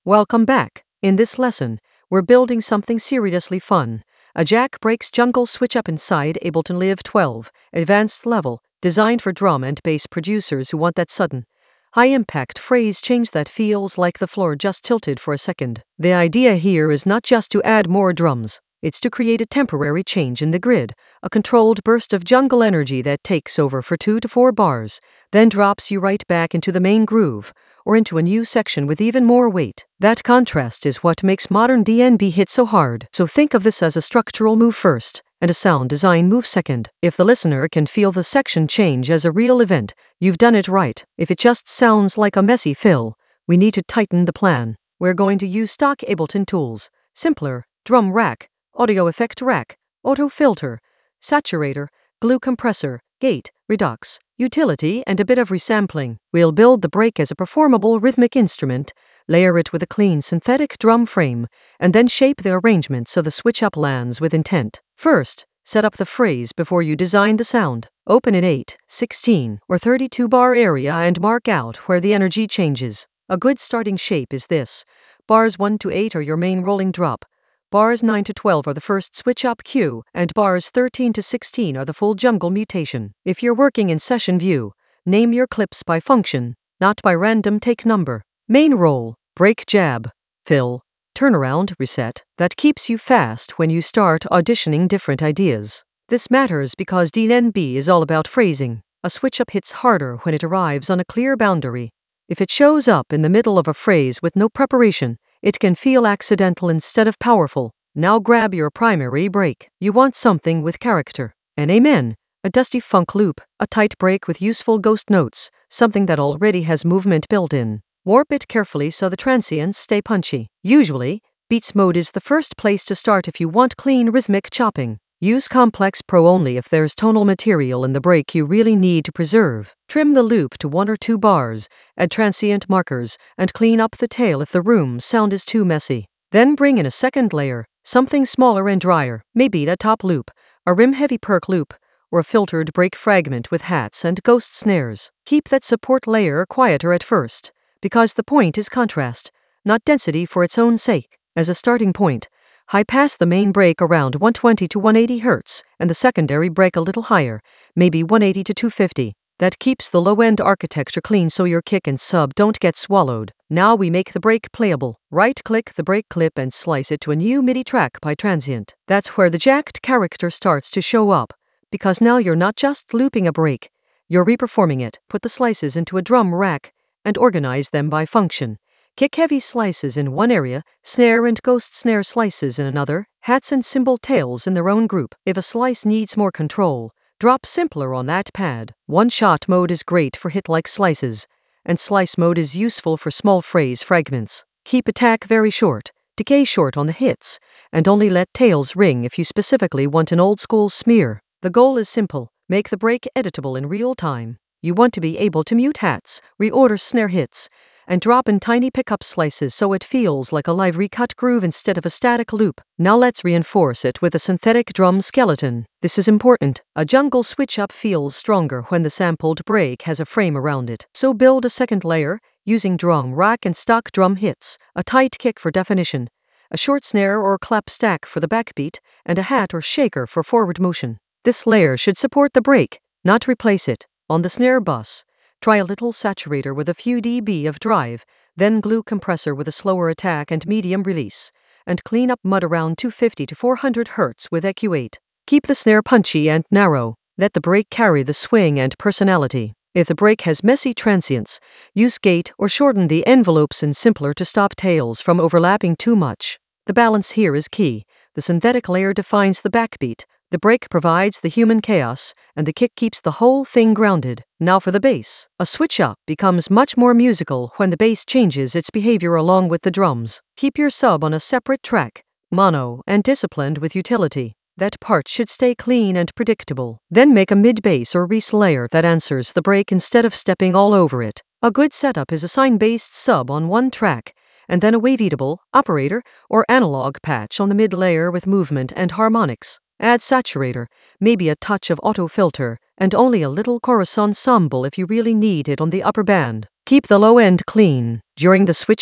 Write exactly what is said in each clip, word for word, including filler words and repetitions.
Welcome back. In this lesson, we're building something seriously fun. A Jack Breaks Jungle switch up inside Ableton Live twelve, advanced level, designed for drum and bass producers who want that sudden, high-impact phrase change that feels like the floor just tilted for a second. The idea here is not just to add more drums. It's to create a temporary change in the grid, a controlled burst of jungle energy that takes over for two to four bars, then drops you right back into the main groove, or into a new section with even more weight. That contrast is what makes modern D N B hit so hard. So think of this as a structural move first, and a sound design move second. If the listener can feel the section change as a real event, you've done it right. If it just sounds like a messy fill, we need to tighten the plan. We're going to use stock Ableton tools: Simpler, Drum Rack, Audio Effect Rack, Auto Filter, Saturator, Glue Compressor, Gate, Redux, Utility, and a bit of resampling. We'll build the break as a performable rhythmic instrument, layer it with a clean synthetic drum frame, and then shape the arrangement so the switch up lands with intent. First, set up the phrase before you design the sound. Open an eight, sixteen, or thirty-two bar area and mark out where the energy changes. A good starting shape is this. Bars one to eight are your main rolling drop. Bars nine to twelve are the first switch up cue, and bars thirteen to sixteen are the full jungle mutation. If you're working in session view, name your clips by function, not by random take number. Main roll, break jab, fill, turnaround, reset. That keeps you fast when you start auditioning different ideas. This matters because D N B is all about phrasing. A switch up hits harder when it arrives on a clear boundary. If it shows up in the middle of a phrase with no preparation, it can feel accidental instead of powerful. Now grab your primary break. You want something with character. An amen, a dusty funk loop, a tight break with useful ghost notes, something that already has movement built in. Warp it carefully so the transients stay punchy. Usually, Beats mode is the first place to start if you want clean rhythmic chopping. Use Complex Pro only if there's tonal material in the break you really need to preserve. Trim the loop to one or two bars, add transient markers, and clean up the tail if the room sound is too messy. Then bring in a second layer, something smaller and drier, maybe a top loop, a rim-heavy perk loop, or a filtered break fragment with hats and ghost snares. Keep that support layer quieter at first, because the point is contrast, not density for its own sake. As a starting point, high pass the main break around one twenty to one eighty hertz, and the secondary break a little higher, maybe one eighty to two fifty. That keeps the low-end architecture clean so your kick and sub don't get swallowed. Now we make the break playable. Right-click the break clip and slice it to a new MIDI track by transient. That's where the jacked character starts to show up, because now you're not just looping a break, you're reperforming it. Put the slices into a drum rack, and organize them by function. Kick-heavy slices in one area, snare and ghost snare slices in another, hats and cymbal tails in their own group. If a slice needs more control, drop Simpler on that pad. One-shot mode is great for hit-like slices, and slice mode is useful for small phrase fragments. Keep attack very short, decay short on the hits, and only let tails ring if you specifically want an old-school smear. The goal is simple: make the break editable in real time. You want to be able to mute hats, reorder snare hits, and drop in tiny pickup slices so it feels like a live recut groove instead of a static loop. Now let's reinforce it with a synthetic drum skeleton. This is important. A jungle switch-up feels stronger when the sampled break has a frame around it. So build a second layer, using drum rack and stock drum hits, a tight kick for definition, a short snare or clap stack for the backbeat, and a hat or shaker for forward motion. This layer should support the break, not replace it. On the snare bus, try a little saturator with a few dB of drive, then glue compressor with a slower attack and medium release, and clean up mud around two fifty to four hundred hertz with E Q eight. Keep the snare punchy and narrow. Let the break carry the swing and personality. If the break has messy transients, use Gate or shorten the envelopes in Simpler to stop tails from overlapping too much. The balance here is key. The synthetic layer defines the backbeat, the break provides the human chaos, and the kick keeps the whole thing grounded. Now for the bass. A switch-up becomes much more musical when the bass changes its behavior along with the drums. Keep your sub on a separate track, mono, and disciplined with utility. That part should stay clean and predictable. Then make a mid-bass or res layer that answers the break instead of stepping all over it. A good setup is a sine-based sub on one track, and then a waveatable, operator, or analog patch on the mid-layer with movement and harmonics. Add saturator, maybe a touch of auto filter, and only a little chorus ensemble if you really need it on the upper band. Keep the low end clean. During the switch up,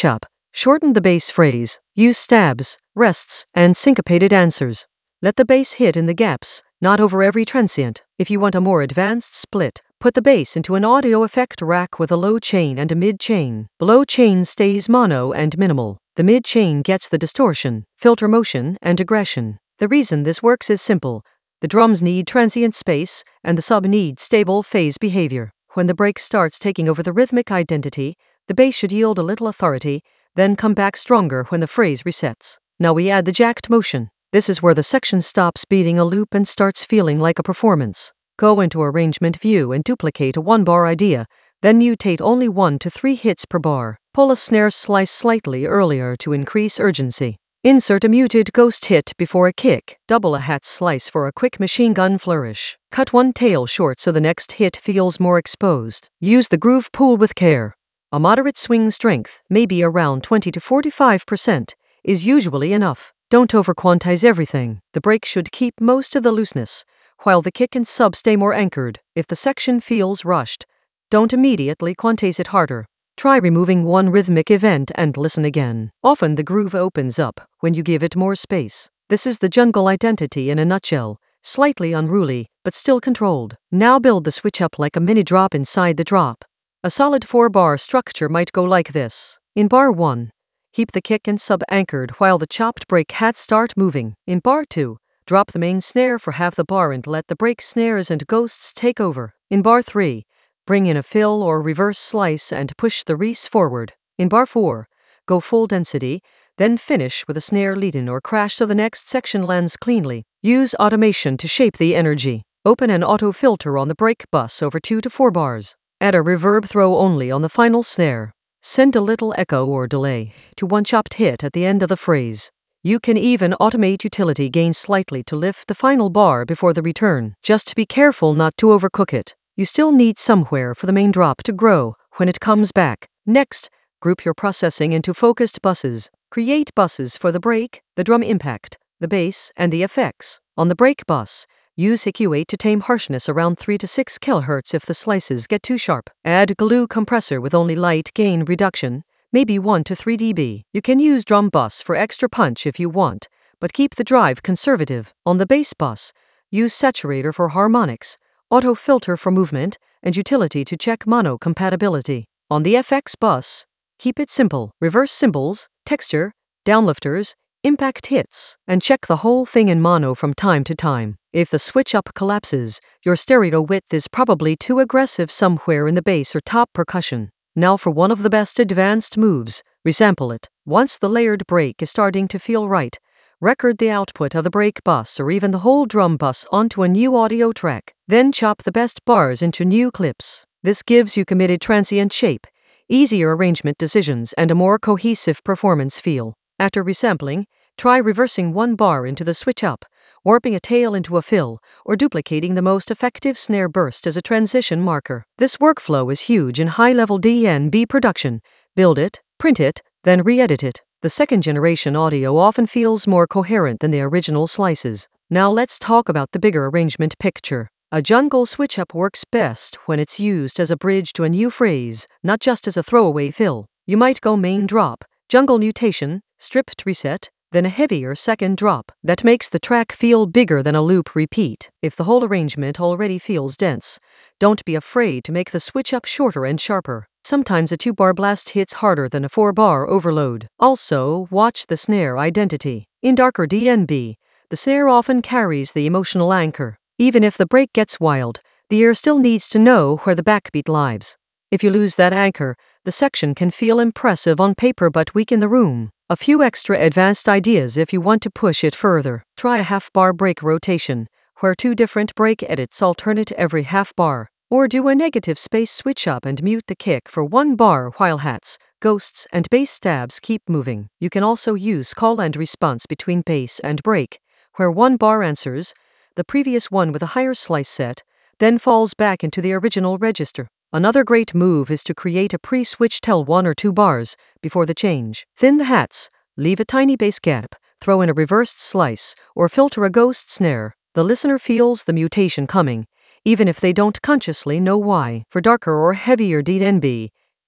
Shorten the bass phrase, use stabs, rests, and syncopated answers. Let the bass hit in the gaps, not over every transient. If you want a more advanced split, put the bass into an audio effect rack with a low chain and a mid chain. The low chain stays mono and minimal. The mid chain gets the distortion, filter motion, and aggression. The reason this works is simple. The drums need transient space, and the sub needs stable phase behavior. When the break starts taking over the rhythmic identity, the bass should yield a little authority, then come back stronger when the phrase resets. Now we add the jacked motion. This is where the section stops beating a loop and starts feeling like a performance. Go into arrangement view and duplicate a one-bar idea, then mutate only one to three hits per bar. Pull a snare slice slightly earlier to increase urgency. Insert a muted ghost hit before a kick. Double a hat slice for a quick machine gun flourish. Cut one tail short so the next hit feels more exposed. Use the groove pool with care. A moderate swing strength, maybe around twenty to forty-five percent, is usually enough. Don't over-quantize everything. The break should keep most of the looseness, while the kick and sub stay more anchored. If the section feels rushed, don't immediately quantize it harder. Try removing one rhythmic event and listen again. Often the groove opens up when you give it more space. This is the jungle identity in a nutshell, slightly unruly, but still controlled. Now build the switch up like a mini drop inside the drop. A solid four-bar structure might go like this. In bar one, keep the kick and sub anchored while the chopped break hats start moving. In bar two, drop the main snare for half the bar and let the break snares and ghosts take over. In bar three, bring in a fill or reverse slice and push the res forward. In bar four, go full density, then finish with a snare lead-in or crash so the next section lands cleanly. Use automation to shape the energy. Open an auto filter on the break bus over two to four bars. Add a reverb throw only on the final snare. Send a little echo or delay to one chopped hit at the end of the phrase. You can even automate utility gain slightly to lift the final bar before the return. Just be careful not to overcook it. You still need somewhere for the main drop to grow when it comes back. Next, group your processing into focused buses. Create buses for the break, the drum impact, the bass, and the effects. On the break bus, use E Q eight to tame harshness around three to six kilohertz if the slices get too sharp. Add glue compressor with only light gain reduction, maybe one to three decibels. You can use drum bus for extra punch if you want, but keep the drive conservative. On the bass bus, use saturator for harmonics, auto filter for movement, and utility to check mono compatibility. On the F X bus, keep it simple. Reverse cymbals, texture, downlifters, impact hits, and check the whole thing in mono from time to time. If the switch up collapses, your stereo width is probably too aggressive somewhere in the bass or top percussion. Now for one of the best advanced moves, resample it. Once the layered break is starting to feel right, record the output of the break bus or even the whole drum bus onto a new audio track. Then chop the best bars into new clips. This gives you committed transient shape, easier arrangement decisions, and a more cohesive performance feel. After resampling, try reversing one bar into the switch up, warping a tail into a fill, or duplicating the most effective snare burst as a transition marker. This workflow is huge in high-level D N B production. Build it, print it, then re-edit it. The second-generation audio often feels more coherent than the original slices. Now let's talk about the bigger arrangement picture. A jungle switch-up works best when it's used as a bridge to a new phrase, not just as a throwaway fill. You might go main drop, jungle mutation, stripped reset, then a heavier second drop. That makes the track feel bigger than a loop repeat. If the whole arrangement already feels dense, don't be afraid to make the switch up shorter and sharper. Sometimes a two-bar blast hits harder than a four-bar overload. Also, watch the snare identity. In darker D N B, the snare often carries the emotional anchor. Even if the break gets wild, the ear still needs to know where the backbeat lives. If you lose that anchor, the section can feel impressive on paper but weak in the room. A few extra advanced ideas if you want to push it further. Try a half-bar break rotation, where two different break edits alternate every half bar. Or do a negative space switch up and mute the kick for one bar while hats, ghosts, and bass stabs keep moving. You can also use call and response between bass and break, where one bar answers the previous one with a higher slice set, then falls back into the original register. Another great move is to create a pre-switch tell one or two bars before the change. Thin the hats, leave a tiny bass gap, throw in a reversed slice, or filter a ghost snare. The listener feels the mutation coming, even if they don't consciously know why. For darker or heavier D N B,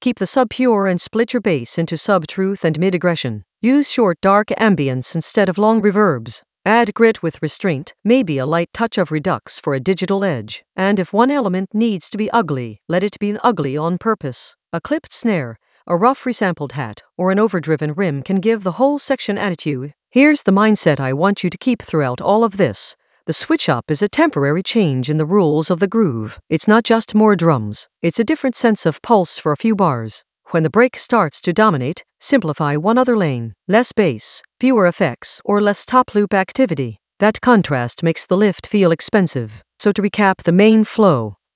Keep the sub pure and split your bass into sub truth and mid aggression. Use short dark ambience instead of long reverbs. Add grit with restraint, maybe a light touch of redux for a digital edge. And if one element needs to be ugly, let it be ugly on purpose. A clipped snare, a rough resampled hat, or an overdriven rim can give the whole section attitude. Here's the mindset I want you to keep throughout all of this. The switch up is a temporary change in the rules of the groove. It's not just more drums. It's a different sense of pulse for a few bars. When the break starts to dominate, simplify one other lane. Less bass, fewer effects, or less top loop activity. That contrast makes the lift feel expensive. So to recap the main flow,